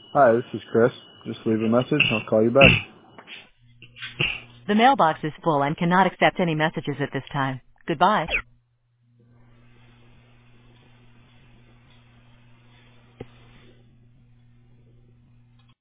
Hi, this is Chris. Just leave a message. I'll call you back. The mailbox is full and cannot accept any messages at this time. Goodbye.